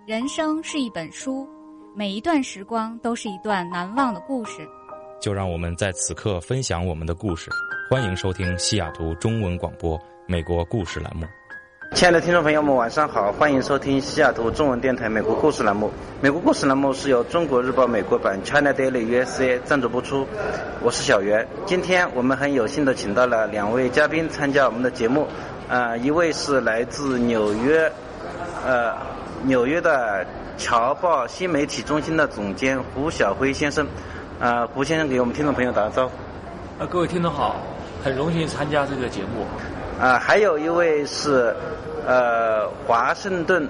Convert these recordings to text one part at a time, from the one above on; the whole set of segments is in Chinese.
人生是一本书，每一段时光都是一段难忘的故事。 就让我们在此刻分享我们的故事。欢迎收听西雅图中文广播美国故事栏目。 亲爱的听众朋友们，晚上好，欢迎收听西雅图中文电台美国故事栏目。美国故事栏目是由中国日报美国版 China Daily USA 赞助播出。我是小袁。今天我们很有幸的请到了两位嘉宾参加我们的节目，一位是来自纽约的侨报新媒体中心的总监胡晓辉先生。胡先生给我们听众朋友打个招呼。 各位听众好，很荣幸参加这个节目。 还有一位是华盛顿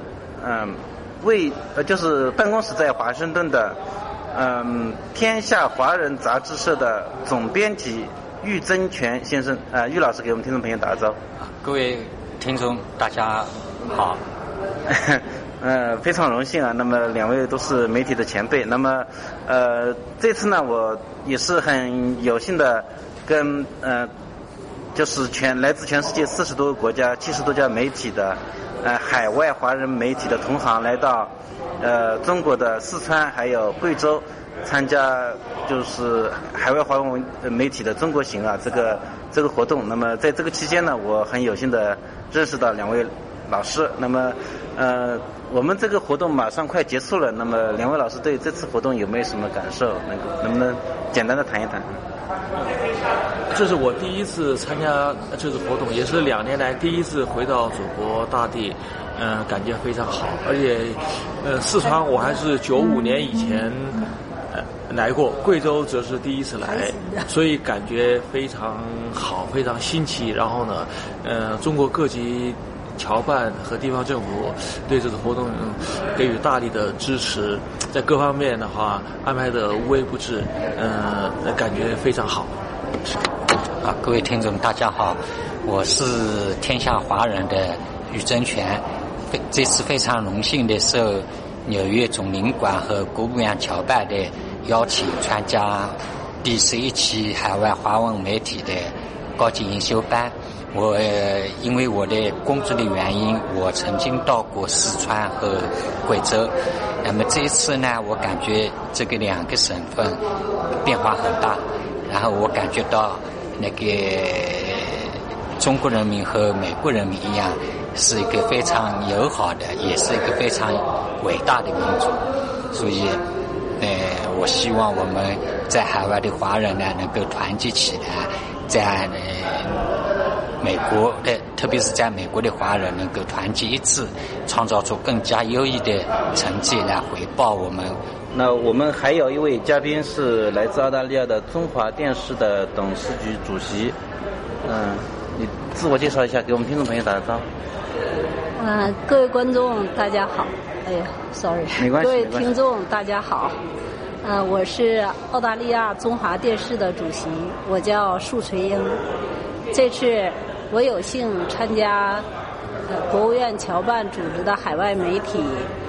就是办公室在华盛顿的天下华人杂志社的总编辑郁增全先生。郁老师给我们听众朋友打个招呼。 各位听众大家好。 非常荣幸啊。那么两位都是媒体的前辈。那么这次呢，我也是很有幸的跟就是来自全世界40多个国家70多家媒体的海外华人媒体的同行来到中国的四川还有贵州参加就是海外华文媒体的中国行啊这个活动。那么在这个期间呢，我很有幸的认识到两位老师。那么我们这个活动马上快结束了，那么两位老师对这次活动有没有什么感受？能不能简单的谈一谈？ 这是我第一次参加这次活动，也是2年来第一次回到祖国大地，感觉非常好。而且四川我还是95年以前来过，贵州则是第一次来，所以感觉非常好，非常新奇。然后呢中国各级侨办和地方政府对这次活动给予大力的支持，在各方面的话安排的无微不至，感觉非常好。 各位听众大家好，我是天下华人的郁增全。这次非常荣幸的受纽约总领馆和国务院侨办的邀请，参加第11期海外华文媒体的高级研修班。我因为我的工作的原因，我曾经到过四川和贵州。那么这一次呢，我感觉这个2个省份变化很大，然后我感觉到那个中国人民和美国人民一样，是一个非常友好的，也是一个非常伟大的民族。所以我希望我们在海外的华人呢能够团结起来，在美国的，特别是在美国的华人能够团结一致，创造出更加优异的成绩来回报我们。 那我们还有一位嘉宾是来自澳大利亚的中华电视的董事局主席。你自我介绍一下，给我们听众朋友打个招呼。 各位观众大家好。sorry， 没关系。 各位听众大家好。我是澳大利亚中华电视的主席，我叫束垂英。这次我有幸参加国务院侨办组织的海外媒体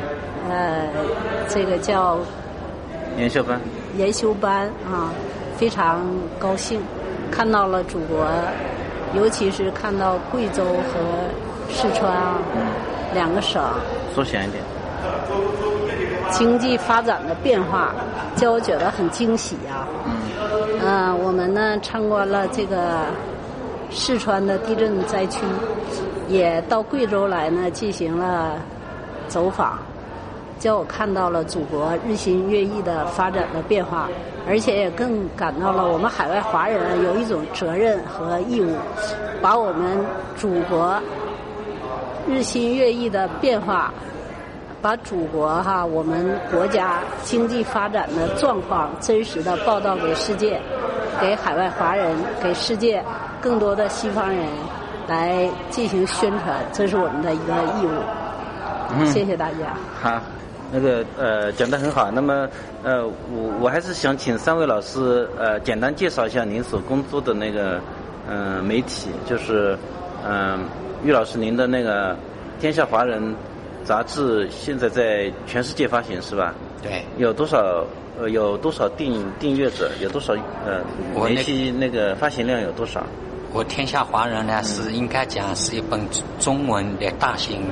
这个叫研修班非常高兴看到了祖国，尤其是看到贵州和四川2个省说响一点经济发展的变化，叫我觉得很惊喜啊。我们呢参观了这个四川的地震灾区，也到贵州来呢进行了走访，叫我看到了祖国日新月异的发展的变化，而且也更感到了我们海外华人有一种责任和义务，把我们祖国日新月异的变化，把祖国我们国家经济发展的状况真实的报道给世界，给海外华人，给世界更多的西方人来进行宣传，这是我们的一个义务。谢谢大家。 好，讲得很好。那么我还是想请3位老师简单介绍一下您所工作的那个媒体，就是郁老师您的那个天下华人杂志现在在全世界发行是吧？ 对。 有多少订阅者？有多少媒体那个发行量有多少？ 我天下华人呢是应该讲是一本中文的大型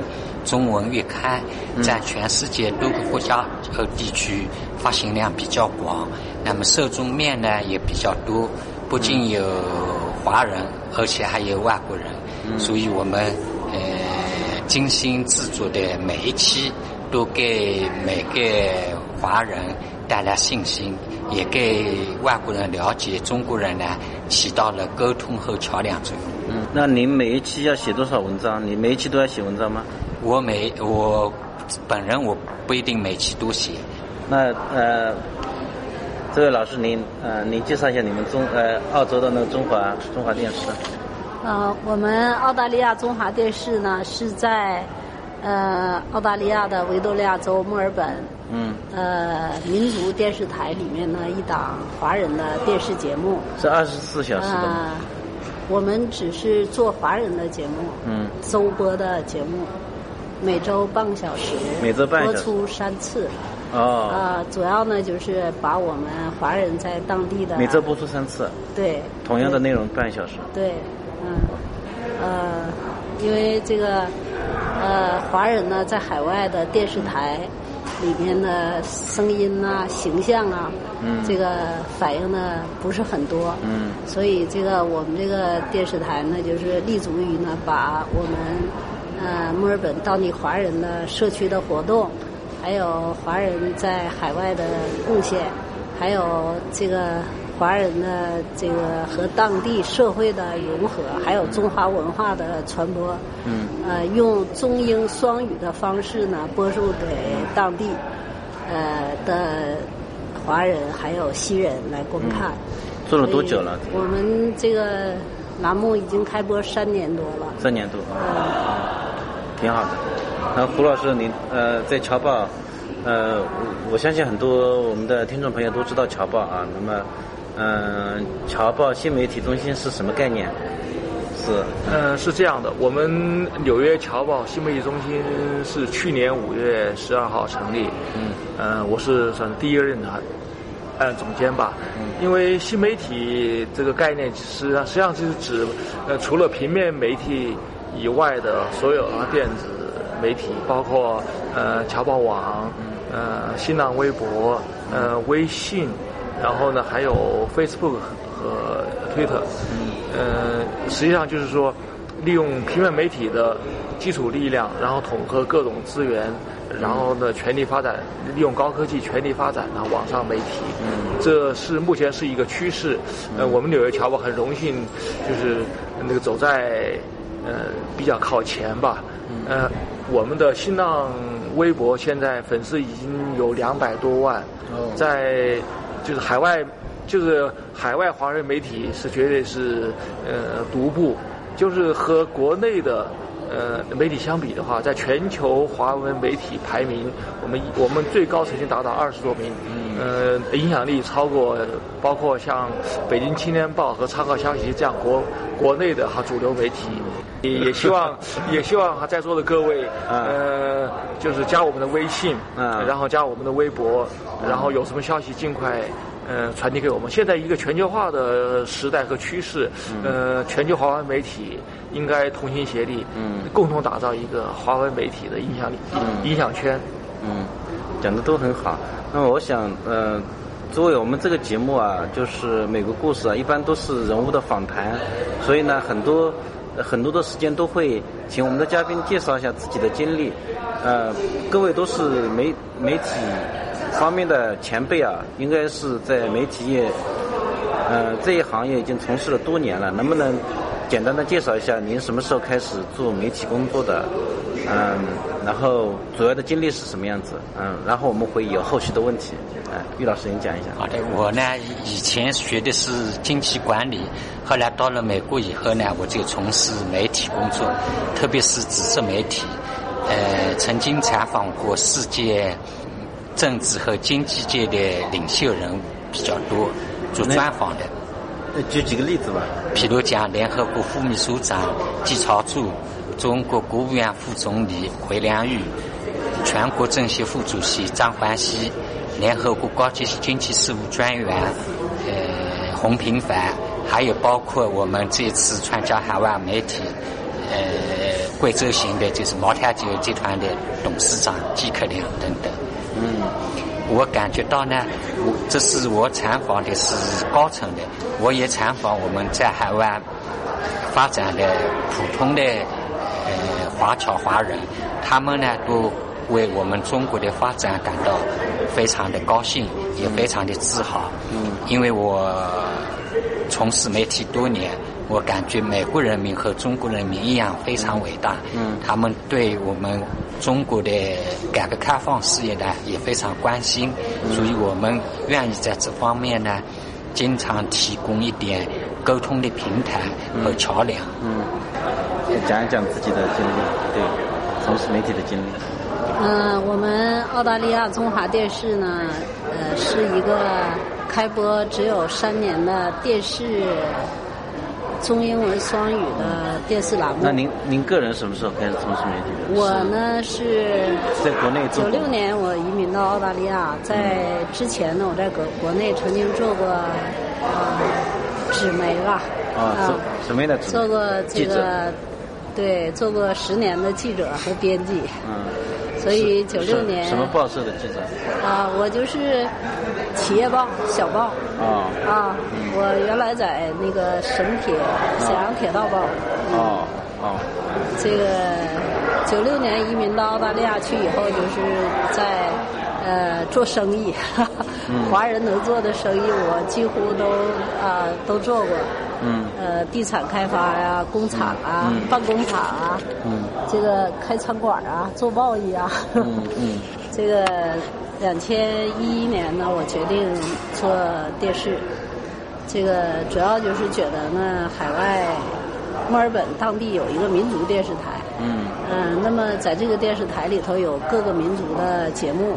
中文月刊，在全世界多个国家和地区发行量比较广，那么受众面呢也比较多，不仅有华人，而且还有外国人，所以我们精心制作的每一期都给每个华人带来信心，也给外国人了解中国人呢起到了沟通和桥梁作用。 那您每一期要写多少文章？你每一期都要写文章吗？ 我本人我不一定每期都写。 那这位老师您介绍一下你们澳洲的那个中华电视。 我们澳大利亚中华电视呢是在澳大利亚的维多利亚州墨尔本民族电视台里面的一档华人的电视节目。 是24小时的吗？ 我们只是做华人的节目，周播的节目，每周半个小时，播出3次。主要呢就是把我们华人在当地的每周播出3次，对，同样的内容半小时， 对，因为这个华人呢在海外的电视台里面的声音啊、形象啊，这个反应呢不是很多，所以这个我们这个电视台呢就是立足于呢把我们墨尔本当地华人的社区的活动，还有华人在海外的贡献，还有这个华人的这个和当地社会的融合，还有中华文化的传播，用中英双语的方式呢播出给当地的华人还有西人来观看。 做了多久了？ 我们这个栏目已经开播3年多了。 3年多，挺好的。那胡老师，您在侨报，我相信很多我们的听众朋友都知道侨报啊。那么，侨报新媒体中心是什么概念？ 是这样的，我们纽约侨报新媒体中心是去年5月12号成立。我是算是第一任的总监吧。因为新媒体这个概念实际上就是指除了平面媒体以外的所有电子媒体，包括侨报网、新浪微博、微信，然后呢还有 Facebook 和 Twitter。实际上就是说利用平面媒体的基础力量，然后统合各种资源，然后呢全力发展，利用高科技全力发展网上媒体。这是目前是一个趋势。我们纽约侨报很荣幸就是那个走在比较靠前吧。我们的新浪微博现在粉丝已经有200多万，在就是海外华人媒体是绝对是独步，就是和国内的媒体相比的话，在全球华文媒体排名，我们最高曾经达到20多名，影响力超过包括像北京青年报和参考消息这样国内的主流媒体。也希望在座的各位就是加我们的微信，然后加我们的微博，然后有什么消息尽快传递给我们。现在一个全球化的时代和趋势，全球华文媒体应该同心协力，共同打造一个华文媒体的影响力、影响圈。 讲的都很好。那么我想，作为我们这个节目啊，就是美国故事啊，一般都是人物的访谈，所以呢，很多的时间都会请我们的嘉宾介绍一下自己的经历。各位都是媒体方面的前辈啊，应该是在媒体业这一行业已经从事了多年了，能不能简单的介绍一下您什么时候开始做媒体工作的？然后主要的经历是什么样子？然后我们会有后续的问题。玉老师您讲一下。 好的，我呢以前学的是经济管理，后来到了美国以后呢，我就从事媒体工作，特别是纸质媒体。曾经采访过世界政治和经济界的领袖人物比较多，做专访的。 举几个例子吧。 譬如讲联合国副秘书长季朝柱，中国国务院副总理回良玉，全国政协副主席张环熙，联合国高级经济事务专员洪平凡，还有包括我们这次参加海外媒体贵州省的就是茅台酒集团的董事长季克良等等。我感觉到呢，这是我采访的是高层的，我也采访我们在海外发展的普通的华侨华人，他们呢都为我们中国的发展感到非常的高兴，也非常的自豪。因为我从事媒体多年，我感觉美国人民和中国人民一样非常伟大。他们对我们中国的改革开放事业呢也非常关心，所以我们愿意在这方面呢经常提供一点沟通的平台和桥梁。 讲一讲自己的经历，对，从事媒体的经历。 我们澳大利亚中华电视呢，是一个开播只有3年的电视中英文双语的电视栏目。 那您个人什么时候开始从事媒体的？ 我呢是在国内 96年我移民到澳大利亚，在之前呢我在国内曾经做过纸媒吧。 纸媒的纸媒， 做过这个，对，做过10年的记者和编辑。所以96年什么报社的记者？ 我就是企业报、小报。我原来在那个沈阳铁道报。这个96年移民到澳大利亚去以后，就是在做生意，华人能做的生意我几乎都做过。地产开发呀，工厂啊，办工厂啊，这个开餐馆啊，做贸易啊。这个2011年呢，我决定做电视。这个主要就是觉得呢，海外墨尔本当地有一个民族电视台。那么在这个电视台里头有各个民族的节目。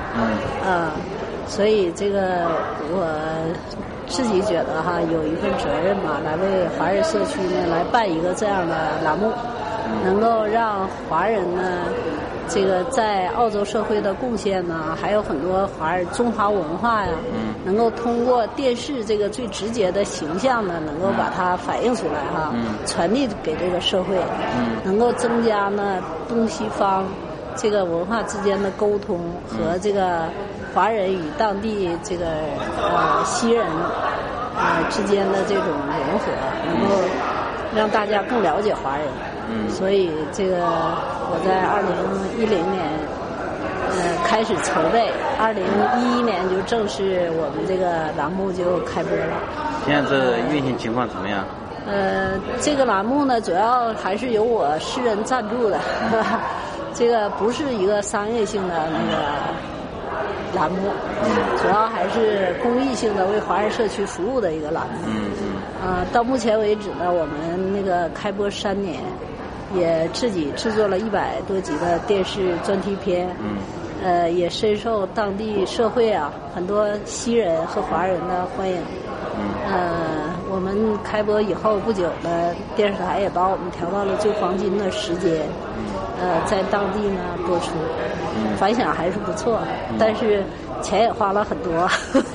所以这个我自己觉得有一份责任嘛，来为华人社区呢来办一个这样的栏目，能够让华人呢这个在澳洲社会的贡献呢，还有很多华人中华文化呀，能够通过电视这个最直接的形象呢，能够把它反映出来传递给这个社会，能够增加呢东西方这个文化之间的沟通和这个华人与当地这个西人之间的这种融合，能够让大家更了解华人。所以这个我在2010年开始筹备，2011年就正式我们这个栏目就开播了。 现在这运行情况怎么样？ 这个栏目呢，主要还是由我私人赞助的，这个不是一个商业性的那个栏目，主要还是公益性的为华人社区服务的一个栏目。到目前为止呢，我们那个开播3年，也自己制作了100多集的电视专题片。也深受当地社会很多西人和华人的欢迎。我们开播以后不久呢，电视台也把我们调到了最黄金的时间，在当地呢播出，反响还是不错，但是钱也花了很多。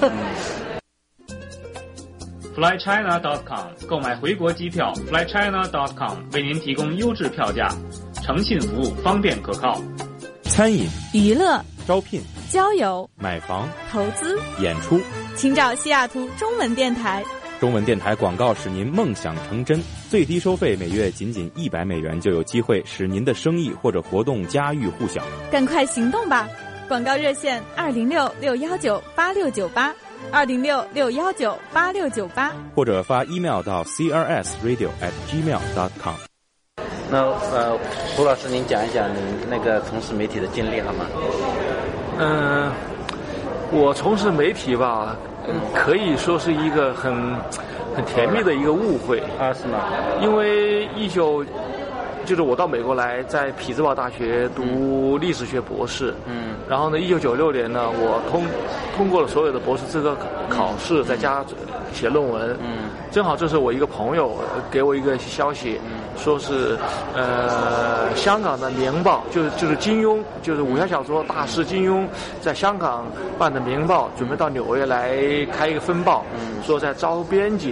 FlyChina.com 购买回国机票 ，FlyChina.com 为您提供优质票价，诚信服务，方便可靠。 餐饮、 娱乐、 招聘、 交友、 买房、 投资、 演出， 请找西雅图中文电台。 中文电台广告使您梦想成真，最低收费每月仅$100就有机会使您的生意或者活动家喻户晓。 赶快行动吧！广告热线206-619-8698，206-619-8698， 或者发 email 到 crsradio@gmail.com。 那胡老师，您讲一讲您那个从事媒体的经历好吗？ 我从事媒体吧，可以说是一个很甜蜜的一个误会是吗？ 因为就是我到美国来，在匹兹堡大学读历史学博士。然后呢，1996年呢，我通过了所有的博士资格考试，在家写论文。正好这是我一个朋友给我一个消息，说是香港的《明报》就是金庸，就是武侠小说大师金庸在香港办的《明报》，准备到纽约来开一个分报，说在招编辑。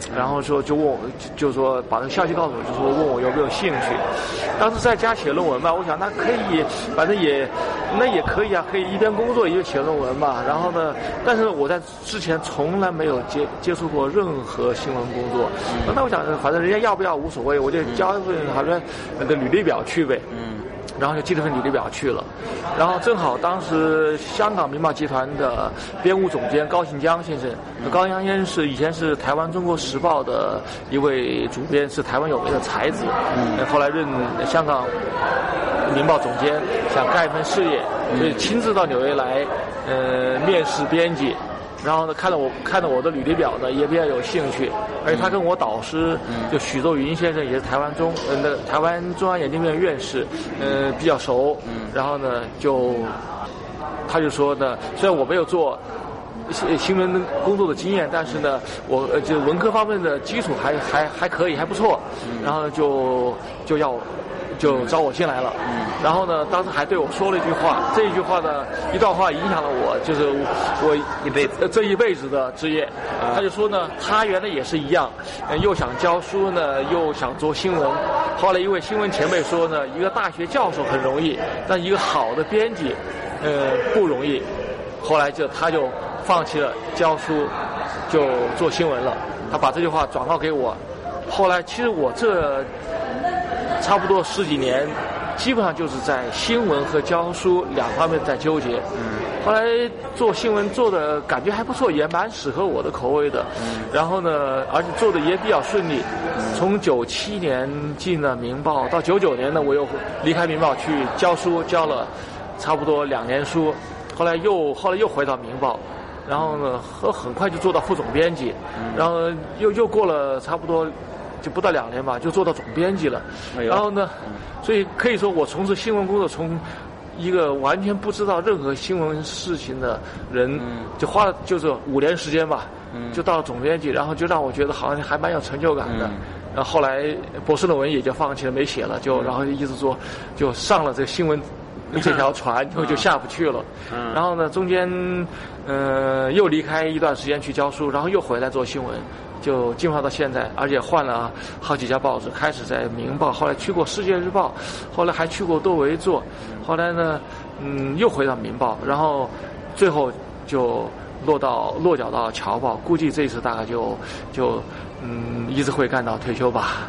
然后说就问我，就说把这个消息告诉我，就说问我有没有兴趣。当时在家写论文嘛，我想那可以，反正也可以啊，可以一边工作一边写论文嘛。然后呢，但是我在之前从来没有接触过任何新闻工作。那我想反正人家要不要无所谓，我就交一份好像那个履历表去呗。然后就寄了份履历表去了，然后正好当时香港明报集团的编务总监高信江先生，高信江先生以前是台湾中国时报的一位主编，是台湾有名的才子，后来任香港明报总监，想干一份事业，所以亲自到纽约来面试编辑。然后呢，看到我的履历表呢，也比较有兴趣，而且他跟我导师就许作云先生，也是台湾中央研究院院士，比较熟。然后呢，他就说呢，虽然我没有做新闻工作的经验，但是呢，我就文科方面的基础还可以，还不错。然后就招我进来了。然后呢，当时还对我说了一句话，这一句话呢，一段话影响了我，就是我这一辈子的职业。他就说呢，他原来也是一样，又想教书呢，又想做新闻。后来一位新闻前辈说呢，一个大学教授很容易，但一个好的编辑，不容易。后来他就放弃了教书，就做新闻了。他把这句话转告给我。后来其实我这差不多10几年，基本上就是在新闻和教书两方面在纠结。后来做新闻做的感觉还不错，也蛮适合我的口味的。然后呢，而且做的也比较顺利。从97年进了明报，到99年呢，我又离开明报去教书，教了差不多2年书。后来又回到明报，然后呢，很快就做到副总编辑，然后又过了差不多就不到2年吧，就做到总编辑了。然后呢，所以可以说我从事新闻工作，从一个完全不知道任何新闻事情的人，就花了就是5年时间吧，就到了总编辑，然后就让我觉得好像还蛮有成就感的。然后后来博士论文也就放弃了，没写了，然后一直做，就上了这个新闻这条船，就下不去了。然后呢，中间又离开一段时间去教书，然后又回来做新闻，就进化到现在，而且换了好几家报纸，开始在明报，后来去过世界日报，后来还去过多维做，后来呢又回到明报，然后最后就落脚到侨报，估计这次大概就一直会干到退休吧。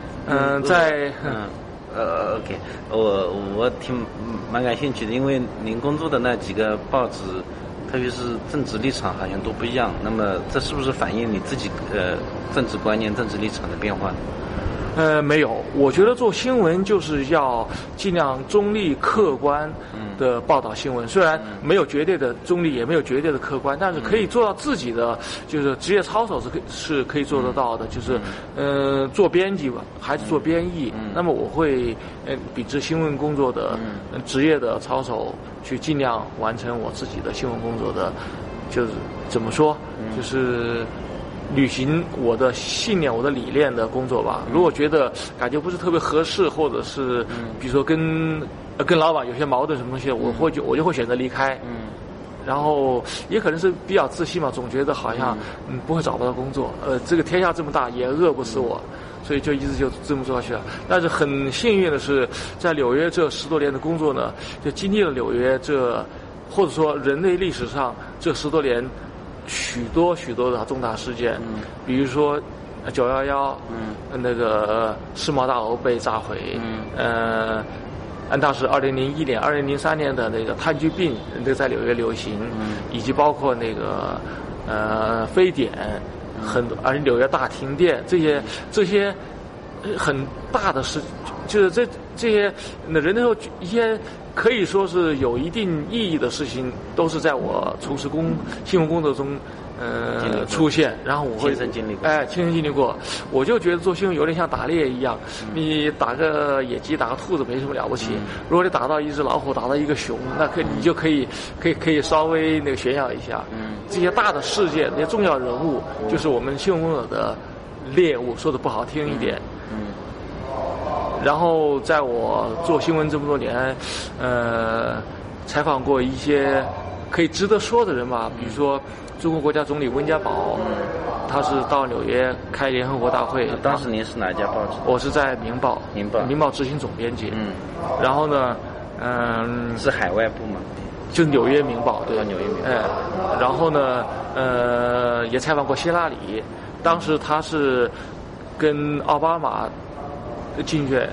OK， 我蛮感兴趣的，因为您工作的那几个报纸，特别是政治立场好像都不一样。那么这是不是反映你自己政治观念、政治立场的变化？ 没有，我觉得做新闻就是要尽量中立客观的报道新闻，虽然没有绝对的中立，也没有绝对的客观，但是可以做到自己的就是职业操守是可以做得到的，就是做编辑吧，还是做编译。那么我会秉持新闻工作的职业的操守，去尽量完成我自己的新闻工作的，就是怎么说，就是履行我的信念、我的理念的工作吧。如果觉得感觉不是特别合适，或者是比如说跟老板有些矛盾什么东西，我就会选择离开。然后也可能是比较自信嘛，总觉得好像不会找不到工作。这个天下这么大，也饿不死我，所以就一直就这么做下去了。但是很幸运的是，在纽约这10多年的工作呢，就经历了纽约或者说人类历史上这10多年许多的重大事件，比如说911，那个世贸大楼被炸毁，安大是2001年、2003年的那个炭疽病那个在纽约流行，以及包括那个非典，很多，而且纽约大停电，这些很大的事，就是这些人类一些可以说是有一定意义的事情，都是在我从事新闻工作中出现，然后我会亲身经历过。我就觉得做新闻有点像打猎一样，你打个野鸡、打个兔子没什么了不起，如果你打到一只老虎、打到一个熊，那你就可以稍微那个炫耀一下。这些大的事件、那些重要人物，就是我们新闻工作的猎物，说的不好听一点。然后在我做新闻这么多年，采访过一些可以值得说的人吧，比如说中国国家总理温家宝， 他是到纽约开联合国大会。 当时您是哪家报纸？ 我是在《明报》，《明报》执行总编辑。然后呢， 是海外部吗？ 就《纽约明报》对， 纽约明报。 然后呢，也采访过希拉里，当时他是跟奥巴马竞选，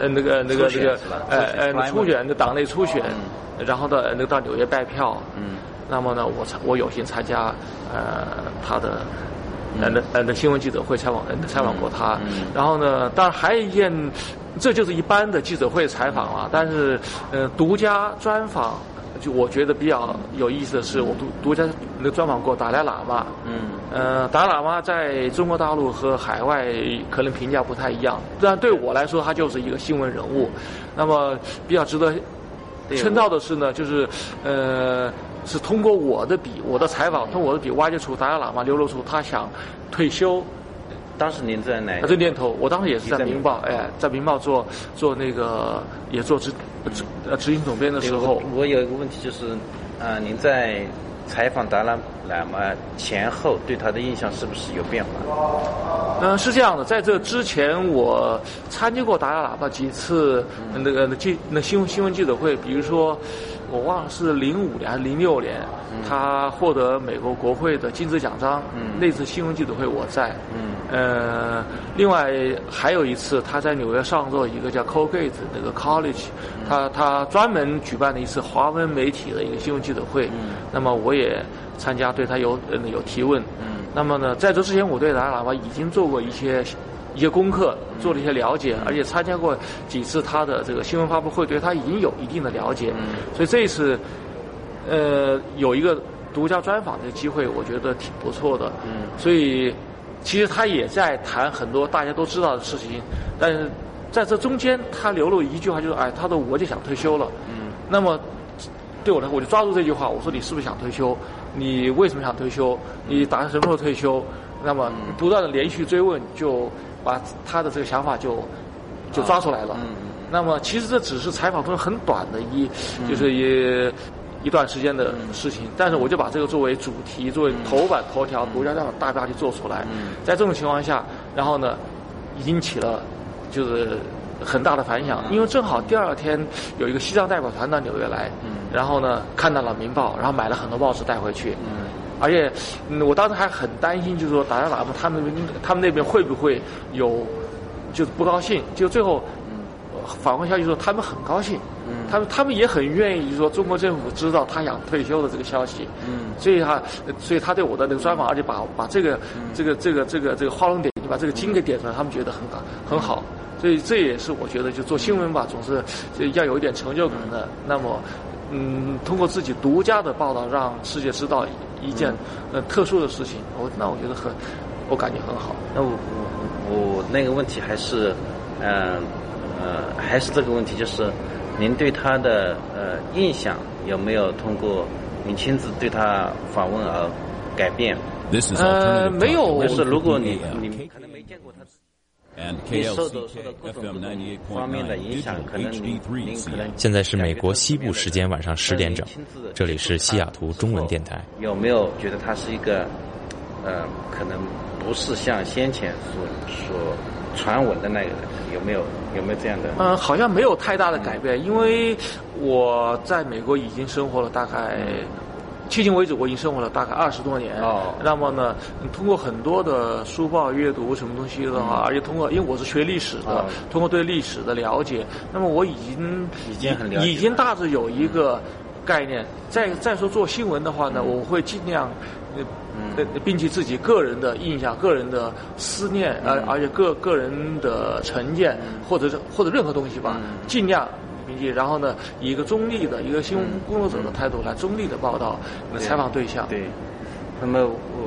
初选的党内初选，然后呢，到纽约拜票。那么呢，我有幸参加他的新闻记者会采访过他。然后呢，当然还有一件，这就是一般的记者会采访了，但是独家专访。就我觉得比较有意思的是，我独家专访过达赖喇嘛。达赖喇嘛在中国大陆和海外可能评价不太一样，但对我来说，他就是一个新闻人物。那么比较值得称道的是呢，就是是通过我的采访，通过我的笔挖掘出达赖喇嘛流露出他想退休。 当时您在哪？ 这年头，我当时也是在《明报》，在《明报》做那个也做执行总编的时候。 我有一个问题就是，您在采访达赖喇嘛前后，对他的印象是不是有变化？ 是这样的，在这之前我参加过达赖喇嘛几次新闻记者会，比如说我忘了是05年还是06年，他获得美国国会的金质奖章，那次新闻记者会我在。另外还有一次，他在纽约上做一个叫 Colgate 那个 College，他专门举办了一次华文媒体的一个新闻记者会，那么我也参加，对他有提问。那么呢，在这之前，我对达赖喇嘛已经做过一些功课，做了一些了解，而且参加过几次他的这个新闻发布会，对他已经有一定的了解。所以这一次，有一个独家专访的机会，我觉得挺不错的。所以其实他也在谈很多大家都知道的事情，但是在这中间，他流露一句话，就是他说我就想退休了。那么对我来说，我就抓住这句话，我说你是不是想退休？你为什么想退休？你打算什么时候退休？那么不断的连续追问，就把他的这个想法就抓出来了。那么其实这只是采访中很短的一段时间的事情，但是我就把这个作为主题，作为头版头条独家这样的大标题做出来。在这种情况下，然后呢，引起了就是很大的反响，因为正好第二天有一个西藏代表团到纽约来，然后呢看到了《明报》，然后买了很多报纸带回去。而且我当时还很担心，就是说达赖喇嘛他们那边会不会有就是不高兴，就最后反馈消息说他们很高兴。他们也很愿意，就是说中国政府知道他想退休的这个消息。所以他对我的那个专访，而且把这个画龙点睛，把这个筋给点出来，他们觉得很好。所以这也是我觉得就做新闻吧，总是要有一点成就感的。那么通过自己独家的报道，让世界知道一件特殊的事情，我觉得我感觉很好。 那我那个问题还是还是这个问题，就是您对他的印象有没有通过您亲自对他访问而改变？ 没有。 就是如果你可能没见过他，你受到各种方面的影响，可能您可能。 现在是美国西部时间晚上10点整，这里是西雅图中文电台。 有没有觉得他是一个可能不是像先前所传闻的那个人？有没有这样的？ 好像没有太大的改变，因为我在美国已经生活了大概，迄今为止我已经生活了大概20多年。那么呢，通过很多的书报阅读什么东西的话，而且因为我是学历史的，通过对历史的了解，那么我已经大致有一个概念。再说做新闻的话呢，我会尽量并且自己个人的印象、个人的思念，而且个人的成见或者任何东西吧，尽量并且然后呢，以一个中立的一个新闻工作者的态度来中立的报道采访对象。 对。那么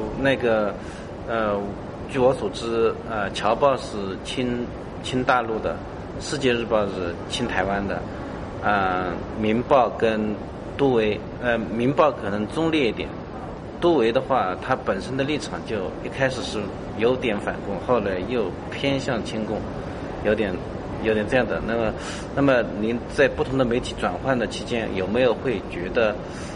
据我所知，侨报是亲大陆的，世界日报是亲台湾的，明报跟都维，明报可能中立一点。都维的话，它本身的立场就一开始是有点反共，后来又偏向亲共，有点这样的。那么您在不同的媒体转换的期间，有没有会觉得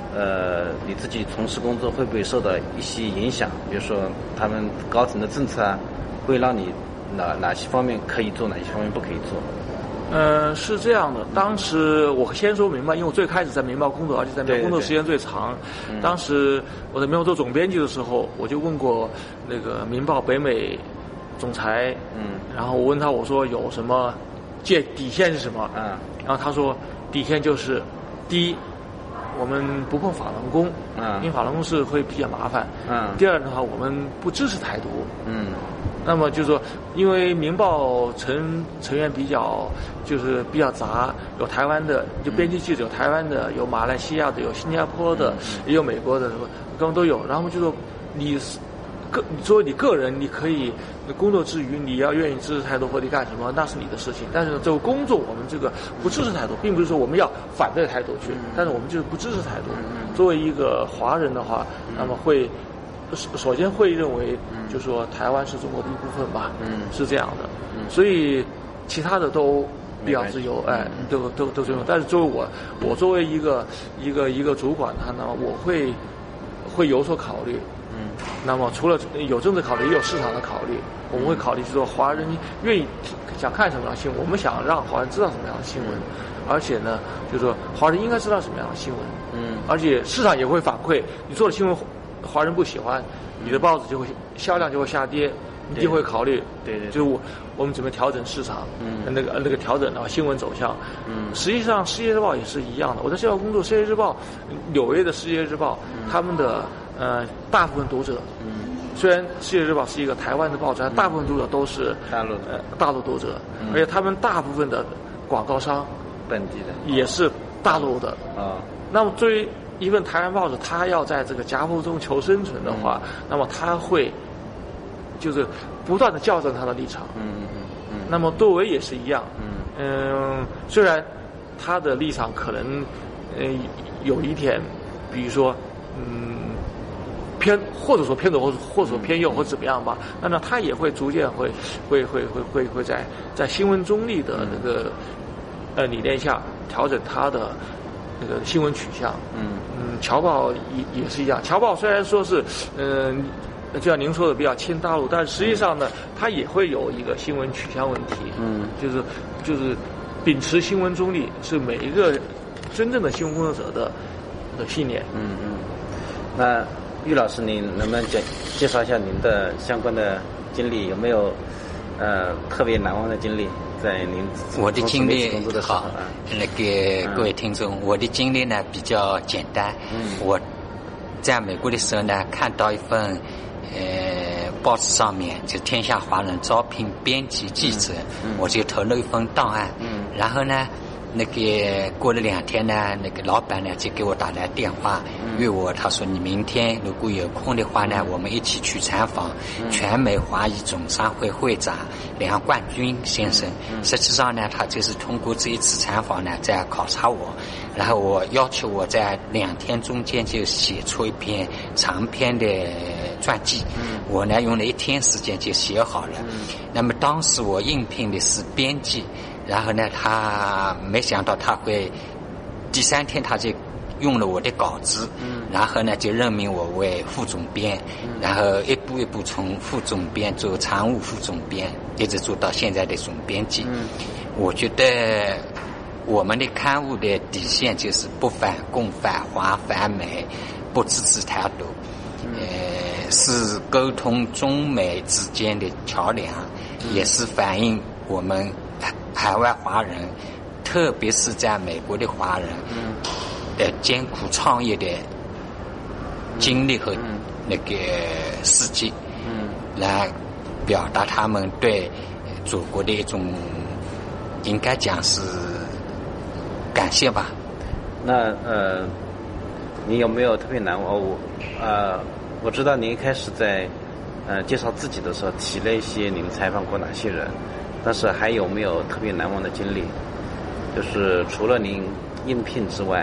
你自己从事工作会不会受到一些影响？比如说他们高层的政策啊，会让你哪些方面可以做，哪些方面不可以做？ 是这样的。当时我先说明白，因为我最开始在《明报》工作，而且在《明报》工作时间最长。当时我在《明报》做总编辑的时候，我就问过那个《明报》北美总裁，然后我问他，我说有什么底线是什么？然后他说底线就是第一，我们不碰法轮功，因为法轮功是会比较麻烦。第二的话，我们不支持台独。那么就是说，因为《明报》成员比较杂，有台湾的，就编辑记者有台湾的，有马来西亚的，有新加坡的，也有美国的，各种都有。然后就说你作为你个人，你可以工作之余，你要愿意支持台独或者干什么，那是你的事情。但是这个工作，我们这个不支持台独，并不是说我们要反对台独去，但是我们就是不支持台独。作为一个华人的话，那么首先会认为，就是说台湾是中国的一部分吧，是这样的。所以其他的都比较自由，都自由。但是作为我作为一个主管，那么我会有所考虑。那么除了有政治考虑，也有市场的考虑。我们会考虑，就是说华人愿意想看什么样的新闻，我们想让华人知道什么样的新闻，而且呢，就是说华人应该知道什么样的新闻。而且市场也会反馈，你做的新闻华人不喜欢，你的报纸销量就会下跌，你就会考虑，就是我们准备调整市场，那个调整的话新闻走向。实际上《世界日报》也是一样的。我在这条工作，《世界日报》纽约的《世界日报》，他们的大部分读者，虽然《世界日报》是一个台湾的报纸，但大部分读者都是大陆读者，而且他们大部分的广告商本地的也是大陆的那么对于一份台湾报纸，它要在这个夹缝中求生存的话，那么它会就是不断的校正它的立场。那么窦唯也是一样。虽然他的立场可能有一点，比如说偏或者说偏左或者说偏右或者怎么样吧，那么他也会逐渐会在新闻中立的那个理念下调整他的那个新闻取向。侨报也是一样。侨报虽然说是就像您说的比较亲大陆，但实际上呢，它也会有一个新闻取向问题。就是秉持新闻中立是每一个真正的新闻工作者的信念。 那郁老师，您能不能介绍一下您的相关的经历？有没有特别难忘的经历？在您我的经历工作的时候好，那个各位听众，我的经历呢比较简单。我在美国的时候呢，看到一份报纸上面就天下华人招聘编辑记者，我就投了一份档案。然后呢，那个过了2天呢，那个老板呢就给我打来电话，约我，他说你明天如果有空的话呢，我们一起去采访全美华裔总商会会长梁冠军先生。实际上呢，他就是通过这一次采访呢在考察我，然后我要求我在2天中间就写出一篇长篇的传记。我呢用了1天时间就写好了。那么当时我应聘的是编辑，然后呢他没想到他会第3天他就用了我的稿子，然后呢就任命我为副总编，然后一步一步从副总编做常务副总编，一直做到现在的总编辑。我觉得我们的刊物的底线就是不反共、反华、反美，不支持台独，是沟通中美之间的桥梁，也是反映我们海外华人，特别是在美国的华人艰苦创业的经历和那个事迹，来表达他们对祖国的一种应该讲是感谢吧。 那你有没有特别难忘？我知道您一开始在介绍自己的时候提了一些您采访过哪些人，但是还有没有特别难忘的经历？就是除了您应聘之外，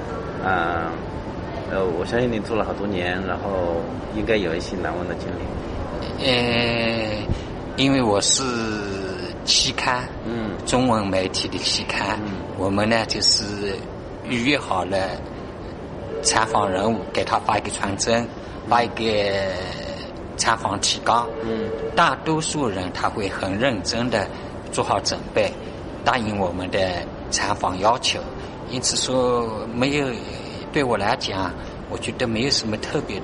我相信您做了好多年，然后应该有一些难忘的经历。 因为我是期刊，中文媒体的期刊，我们呢就是预约好了采访人物，给他发一个传真，发一个采访提纲。大多数人他会很认真的做好准备，答应我们的采访要求。因此说，没有对我来讲，我觉得没有什么特别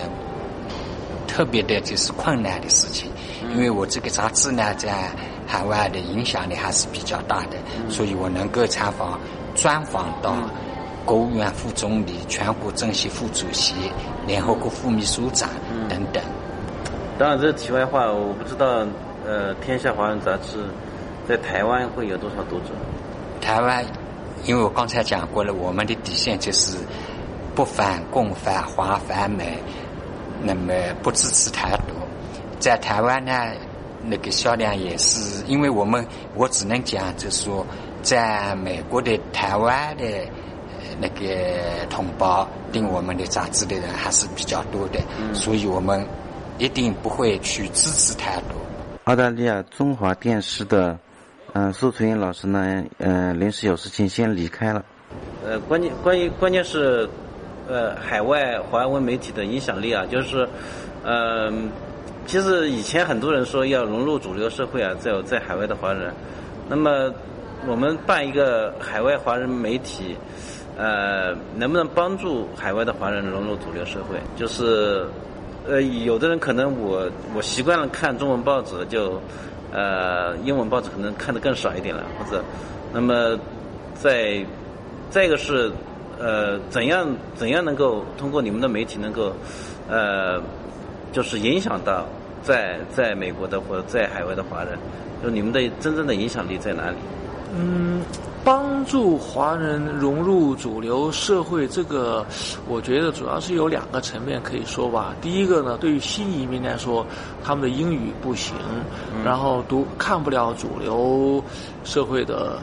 的就是困难的事情，因为我这个杂志呢在海外的影响力还是比较大的，所以我能够专访到国务院副总理、全国政协副主席、联合国副秘书长等等。 当然，这题外话，我不知道天下华人杂志在台湾会有多少读者？ 台湾，因为我刚才讲过了，我们的底线就是不反共反华反美，那么不支持台独。在台湾呢，那个销量也是，因为我只能讲，就是说，在美国的台湾的那个同胞订我们的杂志的人还是比较多的，所以我们一定不会去支持台独。 澳大利亚中华电视的苏纯英老师呢，临时有事情先离开了。关键是海外华文媒体的影响力啊，就是其实以前很多人说要融入主流社会啊，在海外的华人，那么我们办一个海外华人媒体，能不能帮助海外的华人融入主流社会？就是有的人可能我习惯了看中文报纸，就英文报纸可能看得更少一点了，或者那么再一个是怎样能够通过你们的媒体能够就是影响到在美国的或者在海外的华人，就你们的真正的影响力在哪里？ 帮助华人融入主流社会，这个我觉得主要是有2个层面可以说吧。第一个呢，对于新移民来说，他们的英语不行，然后看不了主流社会的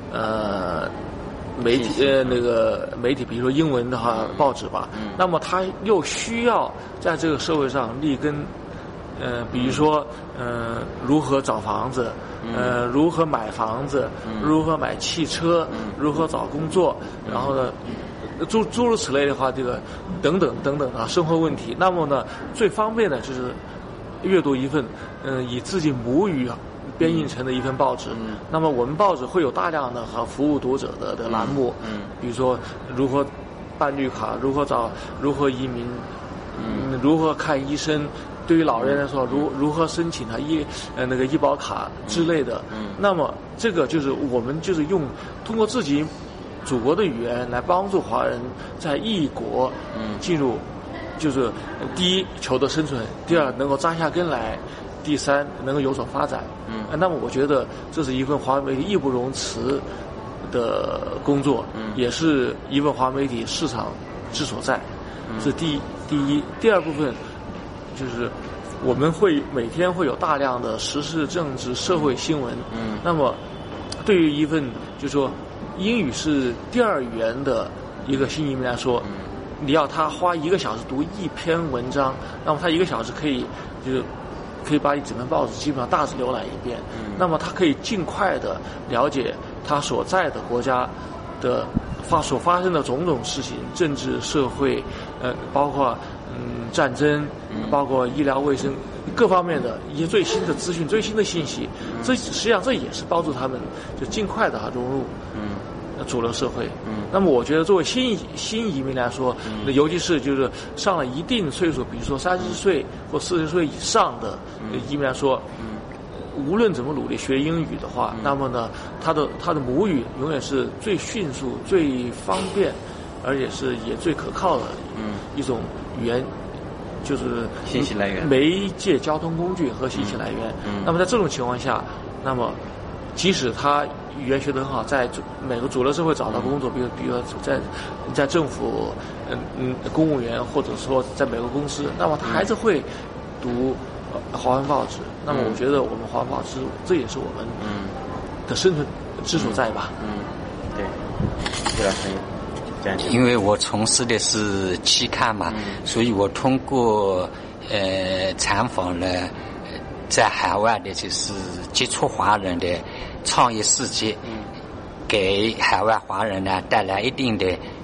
媒体那个媒体，比如说英文的话报纸吧，那么他又需要在这个社会上立根，比如说如何找房子，如何买房子，如何买汽车，如何找工作，然后呢诸如此类的话，这个等等啊生活问题。那么呢，最方便的就是阅读一份以自己母语编印成的一份报纸。那么我们报纸会有大量的服务读者的栏目，比如说如何办绿卡，如何移民，如何看医生，对于老人来说如何申请那个医保卡之类的。那么这个就是我们就是通过自己祖国的语言来帮助华人在异国进入，就是第一求得生存，第二能够扎下根来，第三能够有所发展。那么我觉得这是一份华媒体义不容辞的工作，也是一份华媒体市场之所在。是第一。第二部分就是我们每天会有大量的时事、政治、社会新闻。那么对于一份就是说英语是第二语言的一个新移民来说，你要他花1个小时读一篇文章，那么他1个小时可以把一整份报纸基本上大致浏览一遍。那么他可以尽快的了解他所在的国家的所发生的种种事情，政治、社会，包括战争，包括医疗卫生各方面的一些最新的资讯、最新的信息。实际上这也是帮助他们就尽快的融入主流社会。那么我觉得作为新移民来说，尤其是就是上了一定岁数，比如说30岁或40岁以上的移民来说，无论怎么努力学英语的话，那么呢，他的母语永远是最迅速、最方便，而且是也最可靠的一种语言，就是信息来源、 媒介、交通工具和信息来源。那么在这种情况下，那么即使他语言学得很好，在每个主流社会找到工作，比如说在政府公务员，或者说在每个公司，那么他还是会读华文报纸。那么我觉得我们华文报纸这也是我们的生存之所在吧。 对，谢老师讲解。 因为我从事的是期刊嘛，所以我通过采访了在海外的就是接触华人的创业世界，给海外华人呢带来一定的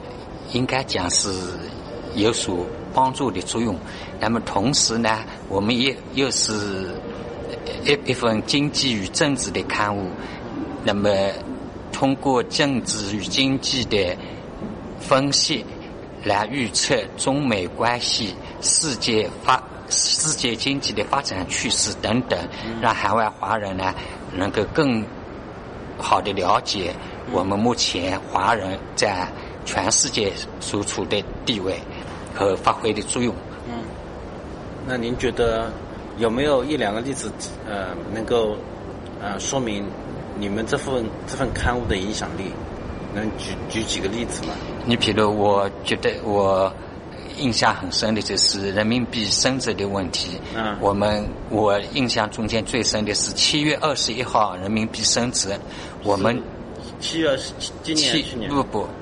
应该讲是有所帮助的作用。那么同时呢，我们又是一份经济与政治的刊物，那么通过政治与经济的分析来预测中美关系、世界经济的发展趋势等等，让海外华人呢能够更好的了解我们目前华人在全世界所处的地位和发挥的作用。 那您觉得有没有一两个例子能够说明你们这份刊物的影响力？能举几个例子吗？ 你比如，我觉得我印象很深的就是人民币升值的问题。我印象中间最深的是7月21号人民币升值，我们 7月今年去年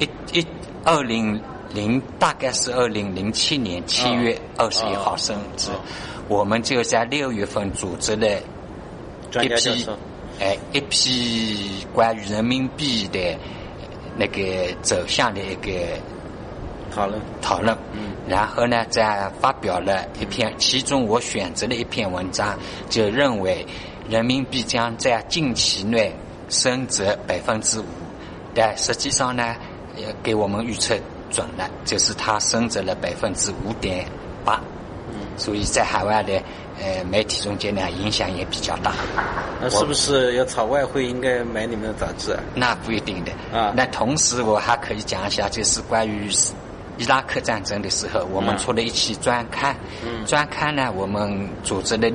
大概是2007年7月21号升值。我们就在6月份组织了一批关于人民币的那个走向的一个讨论，然后呢再发表了一篇，其中我选择了一篇文章，就认为人民币将在近期内升值5%，但实际上呢给我们预测准了，就是它升值了5.8%，所以在海外的媒体中间呢影响也比较大。 那是不是要炒外汇应该买你们的杂志啊？ 那不一定的那同时我还可以讲一下，就是关于伊拉克战争的时候，我们出了一期专刊。专刊呢我们组织了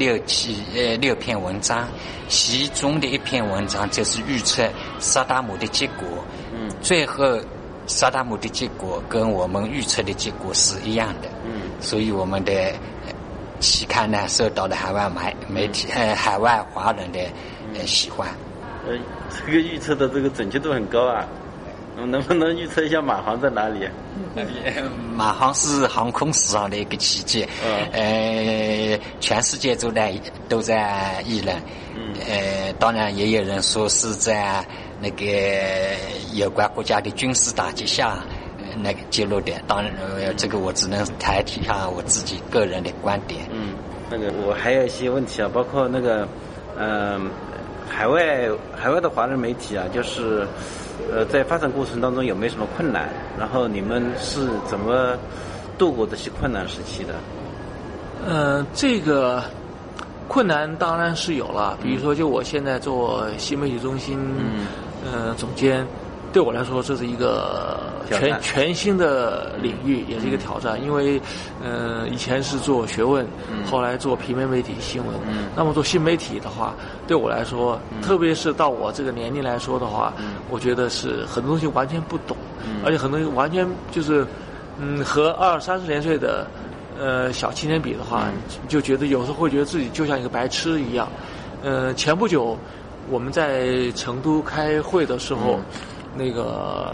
6篇文章，其中的一篇文章就是预测萨达姆的结果。最后萨达姆的结果跟我们预测的结果是一样的。所以我们的期刊呢受到了海外媒体海外华人的喜欢。 这个预测的这个准确度很高啊。能不能预测一下马航在哪里？ 马航是航空史上的一个奇迹。全世界都在议论。当然也有人说是在那个有关国家的军事打击下那个揭露的。当然这个我只能谈一下我自己个人的观点。 那个我还有一些问题啊，包括那个海外的华人媒体啊，就是在发展过程当中有没有什么困难？然后你们是怎么度过这些困难时期的？ 这个困难当然是有了。比如说，就我现在做新媒体中心总监，对我来说这是一个全新的领域，也是一个挑战。因为以前是做学问，后来做平面媒体新闻。那么做新媒体的话，对我来说，特别是到我这个年龄来说的话，我觉得是很多东西完全不懂，而且很多东西完全就是和20-30年岁的小青年比的话，就觉得有时候会觉得自己就像一个白痴一样。前不久我们在成都开会的时候，那个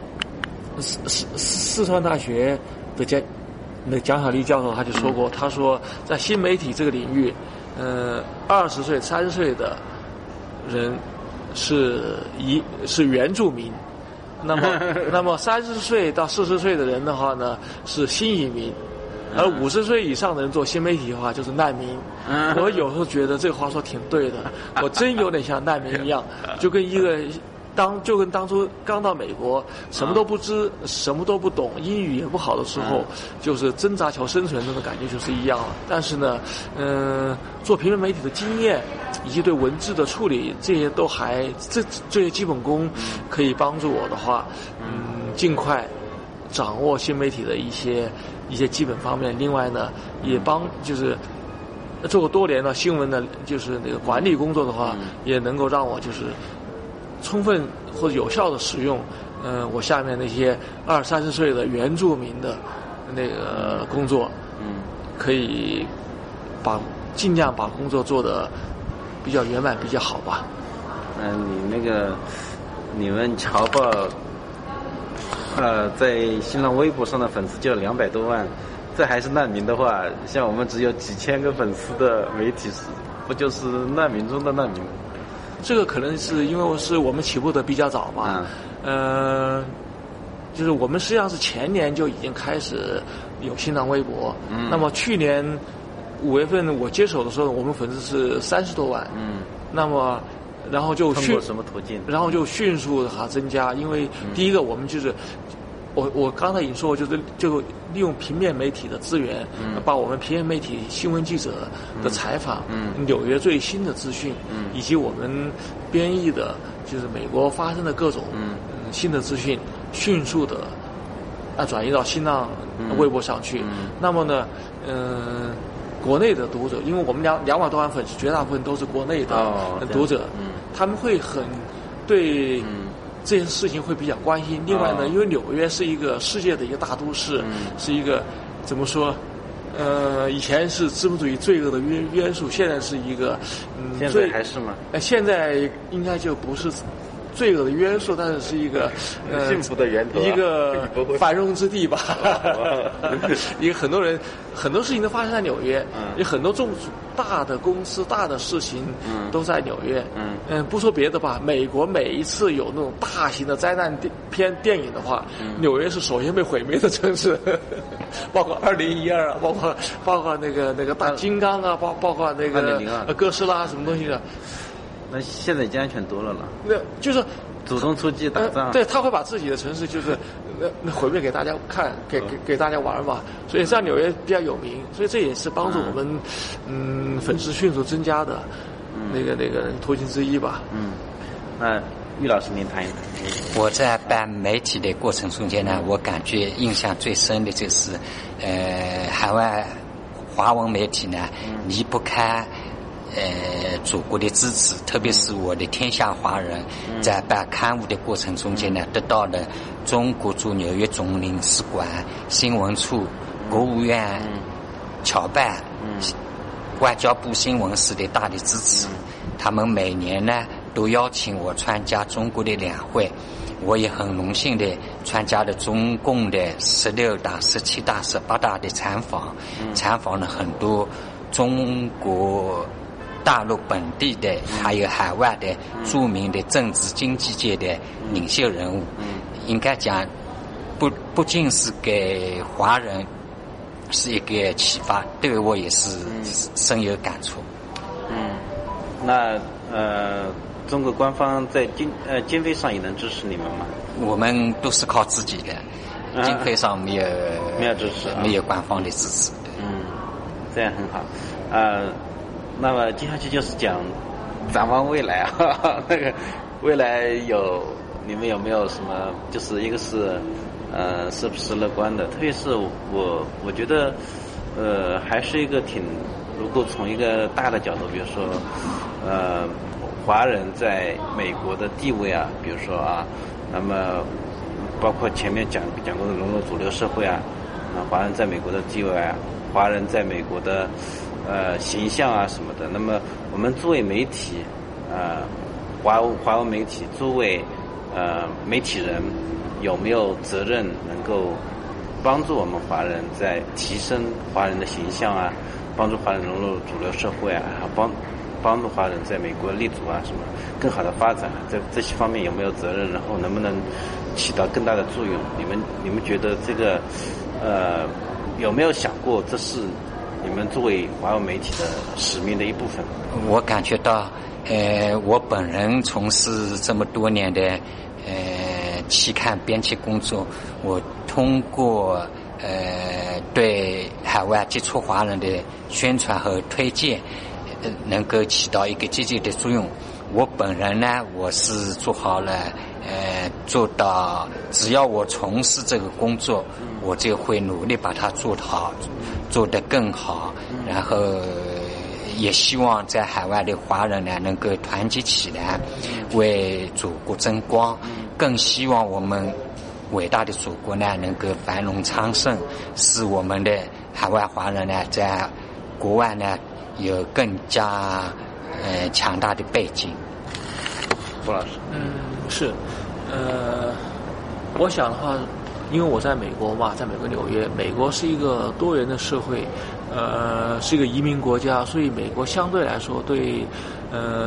四川大学的蒋小丽教授他就说过，他说在新媒体这个领域，20岁、30岁的人是原住民，那么30岁到40岁的人的话呢是新移民，而50岁以上的人做新媒体的话就是难民。我有时候觉得这个话说挺对的，我真有点像难民一样，就跟当初刚到美国，什么都不知，什么都不懂，英语也不好的时候，就是挣扎求生存那种感觉就是一样了。但是呢，做平面媒体的经验以及对文字的处理，这些都这些基本功可以帮助我的话，尽快掌握新媒体的一些基本方面。另外呢，也就是做过多年的新闻的，就是那个管理工作的话，也能够让我就是充分或者有效的使用我下面那些20-30岁的原住民的那个工作，可以尽量把工作做得比较圆满比较好吧。 你们侨报在新浪微博上的粉丝就200多万，这还是难民的话，像我们只有几千个粉丝的媒体，不就是难民中的难民吗？ 这个可能是因为是我们起步的比较早吧。 就是我们实际上是前年就已经开始有新浪微博，那么去年5月份我接手的时候，我们粉丝是30多万，那么然后就通过什么途径？ 然后就迅速增加，因为第一个我们就是我刚才已经说，就利用平面媒体的资源，把我们平面媒体新闻记者的采访，纽约最新的资讯，以及我们编译的，就是美国发生的各种新的资讯，迅速的转移到新浪微博上去。那么呢，国内的读者，因为我们200多万粉丝，绝大部分都是国内的读者，他们会很对这件事情会比较关心。另外呢，因为纽约是一个世界的一个大都市，是一个怎么说？以前是资本主义罪恶的约束，现在是一个现在还是吗？ 现在应该就不是罪恶的约束，但是一个幸福的源头， 一个繁荣之地吧。一个很多事情都发生在纽约，有很多大的公司、大的事情都在纽约。不说别的吧，美国每一次有那种大型的灾难电影的话，纽约是首先被毁灭的城市，包括2012啊，包括那个大金刚啊，包括那个哥斯拉什么东西的。 那现在已经安全多了。 那就是主动出击打仗。 对，他会把自己的城市就是毁灭给大家看，给大家玩嘛。所以像纽约比较有名，所以这也是帮助我们粉丝迅速增加的那个途径之一吧。 那郁老师您谈一谈。 我在办媒体的过程中间呢，我感觉印象最深的就是海外华文媒体呢离不开祖国的支持，特别是我的天下华人在办刊物的过程中间呢，得到了中国驻纽约总领事馆、新闻处、国务院侨办、外交部新闻室的大力支持。他们每年呢都邀请我参加中国的两会，我也很荣幸的参加了中共的16大、17大、18大的参访，采访了很多中国大陆本地的还有海外的著名的政治经济界的领袖人物。应该讲不仅是给华人是一个启发，对我也是深有感触。 那中国官方在经费上也能支持你们吗？ 我们都是靠自己的，经费上没有支持， 没有官方的支持。 这样很好。那么接下去就是讲展望未来啊，那个未来你们有没有什么？就是一个是是不是乐观的？特别是我觉得还是一个如果从一个大的角度，比如说华人在美国的地位啊，比如说那么包括前面讲过的融入主流社会啊，华人在美国的地位啊，华人在美国的形象啊什么的。那么我们作为媒体华文媒体作为媒体人，有没有责任能够帮助我们华人在提升华人的形象啊，帮助华人融入主流社会啊，帮助华人在美国立足啊，什么更好的发展，在这些方面有没有责任？然后能不能起到更大的作用？你们觉得这个有没有想过这是你们作为华文媒体的使命的一部分？ 我感觉到我本人从事这么多年的期刊编辑工作，我通过对海外接触华人的宣传和推荐能够起到一个积极的作用。我本人呢，我是做好了做到只要我从事这个工作，我就会努力把它做好，做得更好，然后也希望在海外的华人呢能够团结起来，为祖国争光，更希望我们伟大的祖国呢能够繁荣昌盛，使我们的海外华人呢在国外呢有更加强大的背景。 傅老师， 是，我想的话，因为我在美国嘛，在美国纽约，美国是一个多元的社会，是一个移民国家，所以美国相对来说对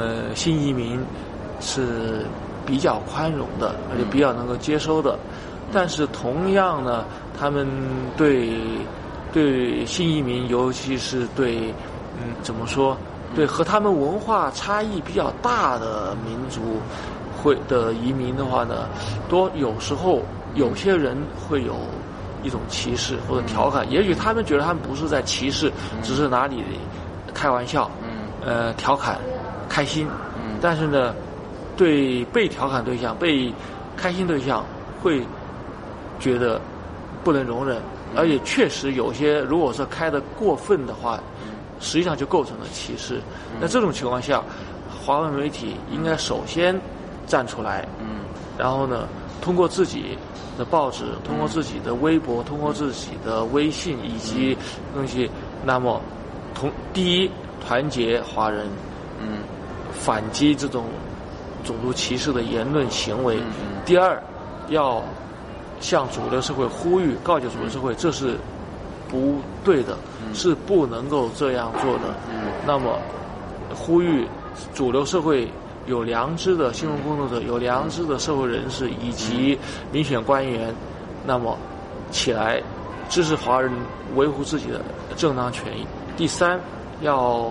新移民是比较宽容的，而且比较能够接收的。 但是同样呢，他们对新移民，尤其是对怎么说，对和他们文化差异比较大的民族的移民的话呢，有时候有些人会有一种歧视或者调侃，也许他们觉得他们不是在歧视，只是哪里开玩笑，调侃开心，但是呢，对被调侃对象、被开心对象会觉得不能容忍，而且确实有些如果是开得过分的话，实际上就构成了歧视。那这种情况下，华文媒体应该首先站出来，然后呢，通过自己的报纸，通过自己的微博，通过自己的微信以及东西，那么第一团结华人，反击这种种族歧视的言论行为；第二，要向主流社会呼吁，告诫主流社会这是不对的，是不能够这样做的。那么，呼吁主流社会有良知的新闻工作者、有良知的社会人士以及民选官员，那么起来支持华人维护自己的正当权益。第三，要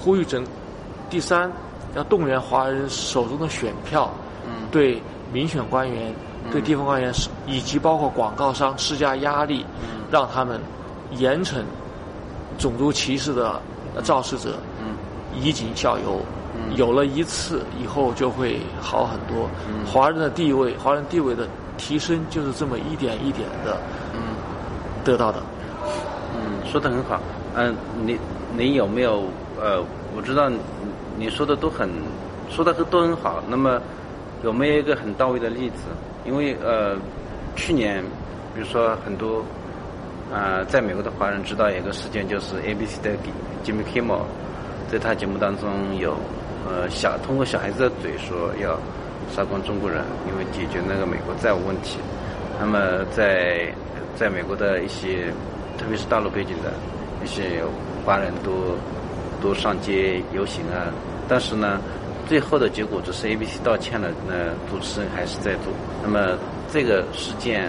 动员华人手中的选票，对民选官员、对地方官员以及包括广告商施加压力，让他们严惩种族歧视的肇事者，以儆效尤。有了一次以后就会好很多。华人地位的提升就是这么一点一点的得到的。 说得很好。你有没有我知道你说的都很好。那么有没有一个很到位的例子？因为去年比如说很多在美国的华人知道有一个事件，就是 ABC 的 Jimmy Kimmel 在他节目当中有通过小孩子的嘴说要杀光中国人，因为解决那个美国债务问题。那么在美国的一些特别是大陆背景的一些华人都上街游行啊，但是呢最后的结果只是 ABC 道歉了，主持人还是在做。那么这个事件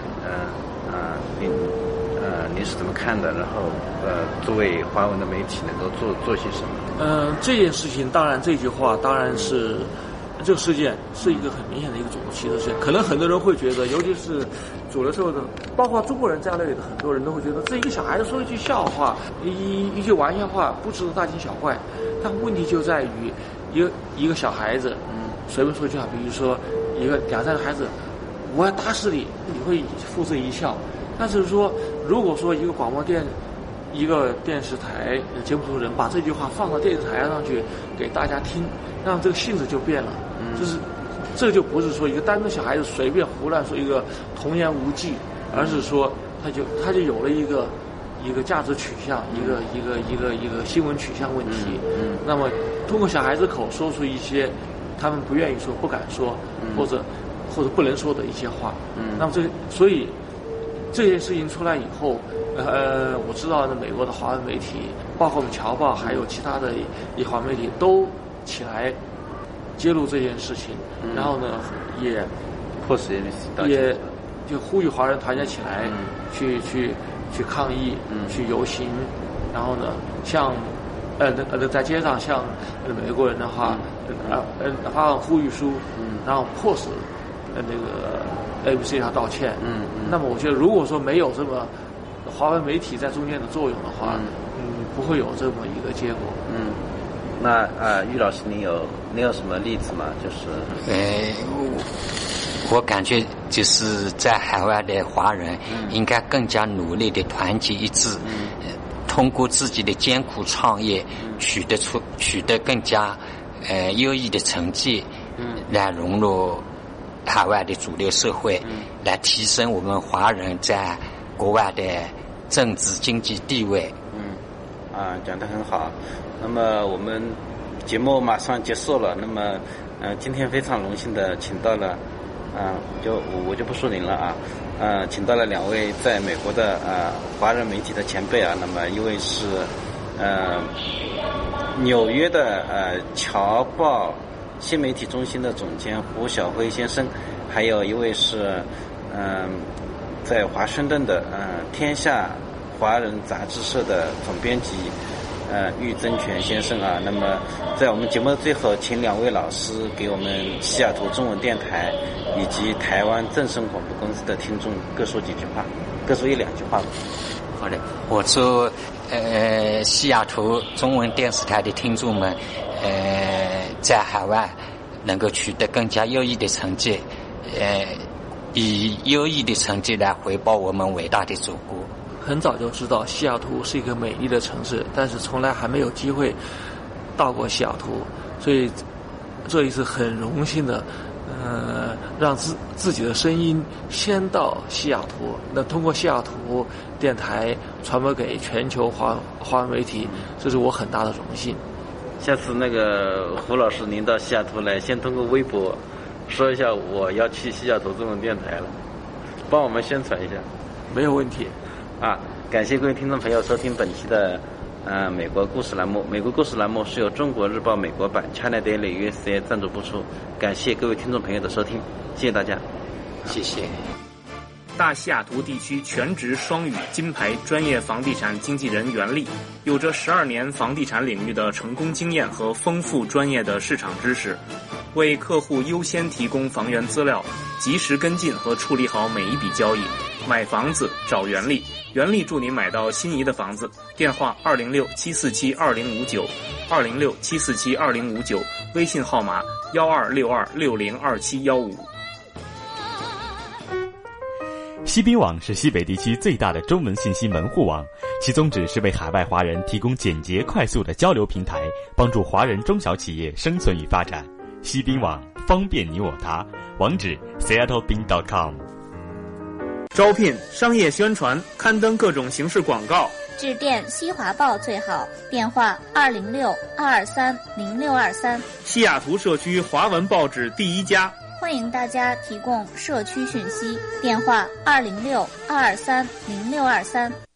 你是怎么看的？然后作为华文的媒体能够做些什么？ 这件事情当然这句话当然是这个事件是一个很明显的一个种族歧视事件。可能很多人会觉得，尤其是主流社会的，包括中国人在内的很多人都会觉得，这一个小孩子说一句笑话，一句玩笑话，不值得大惊小怪。但问题就在于一个小孩子，随便说一句话，比如说一个2、3个孩子，我要打死你，你会附和一笑。但是说，如果说一个广播电视台节目主持人把这句话放到电视台上去给大家听，那么这个性质就变了。就是这就不是说一个单纯小孩子随便胡乱说一个童言无忌，而是说他就有了一个价值取向，一个新闻取向问题。那么通过小孩子口说出一些他们不愿意说、不敢说，或者不能说的一些话。那么所以这件事情出来以后，我知道美国的华文媒体，包括我们侨报，还有其他的华文媒体都起来揭露这件事情，然后呢，也迫使也就呼吁华人团结起来，去抗议，去游行，然后呢，像在街上向美国人的话，发呼吁书，然后迫使那个 ABC 上道歉。那么我觉得，如果说没有这么华文媒体在中间的作用的话，不会有这么一个结果。 那郁老师，你有什么例子吗？就是我感觉就是在海外的华人应该更加努力的团结一致，通过自己的艰苦创业，取得更加优异的成绩，来融入海外的主流社会，来提升我们华人在国外的政治经济地位。 讲得很好。那么我们节目马上结束了。那么今天非常荣幸的请到了我就不说您了请到了2位在美国的华人媒体的前辈那么一位是纽约的侨报新媒体中心的总监胡晓辉先生，还有一位是在华盛顿的天下华人杂志社的总编辑郁增全先生啊。那么在我们节目的最后，请两位老师给我们西雅图中文电台以及台湾正声广播公司的听众各说几句话，各说1-2句话吧。 好的，我祝西雅图中文电视台的听众们在海外能够取得更加优异的成绩，以优异的成绩来回报我们伟大的祖国。 很早就知道西雅图是一个美丽的城市，但是从来还没有机会到过西雅图，所以这一次很荣幸的让自己的声音先到西雅图，那通过西雅图电台传播给全球华文媒体，这是我很大的荣幸。 下次那个胡老师您到西雅图来，先通过微博说一下我要去西雅图中文电台了，帮我们宣传一下。 没有问题啊！感谢各位听众朋友收听本期的美国故事栏目。美国故事栏目是由中国日报美国版 China Daily USA 赞助播出。感谢各位听众朋友的收听，谢谢大家， 谢谢。 大西雅图地区全职双语金牌专业房地产经纪人袁立，有着12年房地产领域的成功经验和丰富专业的市场知识，为客户优先提供房源资料，及时跟进和处理好每一笔交易。买房子找袁立，袁立助您买到心仪的房子。电话206-747-2059，206-747-2059，微信号码1262602715。 西滨网是西北地区最大的中文信息门户网，其宗旨是为海外华人提供简洁快速的交流平台，帮助华人中小企业生存与发展。西滨网方便你我他，网址 seattlebin.com。 招聘、商业宣传、刊登各种形式广告， 致电西华报最好，电话206-223-0623。 西雅图社区华文报纸第一家， 欢迎大家提供社区讯息，电话206-223-0623。